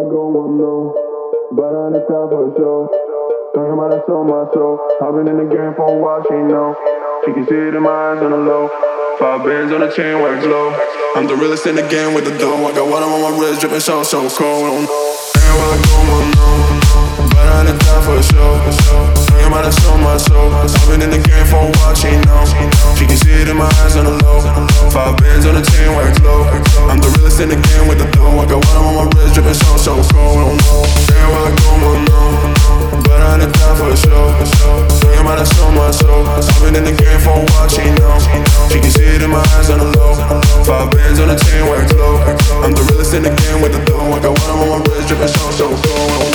going on, but I need time for a show. Talking about I sold my soul. I've been in the game for a while, she know. She can see it in my eyes on the low. 5 bands on the chain, wax low. I'm the realest in the game with the dough. I got water on my wrist, dripping so cold. Ain't what going on, but I need time for a show. Talking about I sold my soul. I've been in the game for a while, she know. She can see it in my eyes on the low. 5 bands on the chain, wax low. I'm the realest in the game with the dough. I got water on my wrist, dripping so cold. Ain't what going on, but I need time for a show. Talking about I sold my soul. I've been in the game for a while, she know. She can see it in my eyes on the low. 5 bands on the chain, wax low. I'm the realest in the game with the dough. I got water on my wrist, dripping so cold.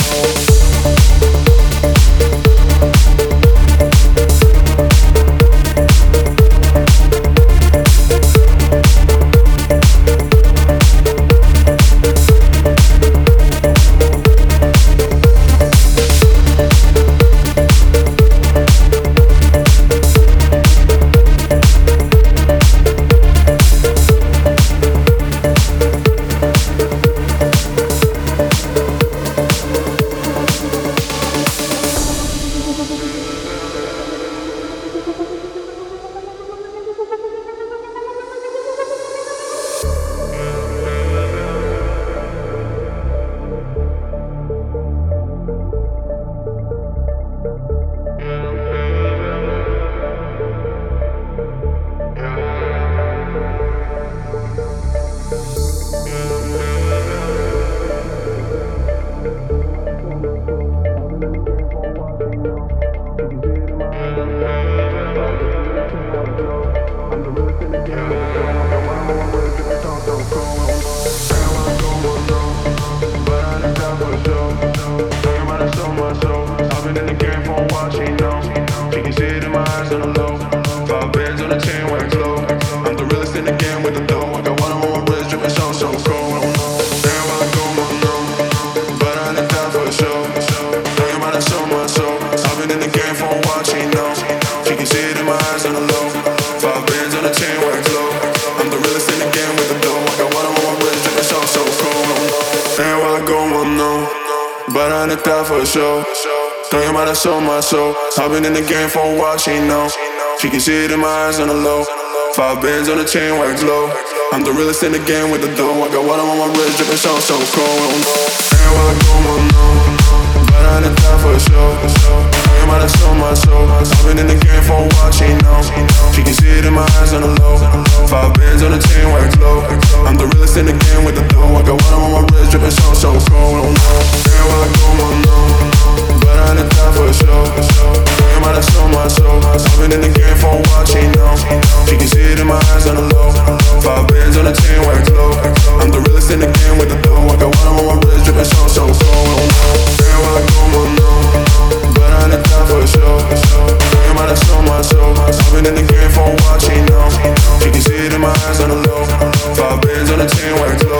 But I need that for sure. Talking about I sold my soul. I've been in the game for a while, she know. She can see it in my eyes on the low. 5 bands on the chain, wax low. I'm the realest in the game with the dough. I got water on my wrist, dripping so cold. Ain't what going on, but I need that for sure. Talking about I sold my soul. I've been in the game for a while, she know. She can see it in my eyes on the low. 5 bands on the chain, wax low. I'm the realest in the game with the dough. I got water on my wrist, dripping so cold. Ain't what going on, but I need that for sure. Talking about I sold my soul. I've been in the game for a while, she know. She can see it in my eyes on the low. 5 bands on the chain, wax low. I'm the realest in the game with the dough. I got water on my wrist, dripping so cold. Ain't what going on, but I need that for sure. Talking about I sold my soul. I've been in the game for a while, she know. She can see it in my eyes on the low. 5 bands on the chain, wax low.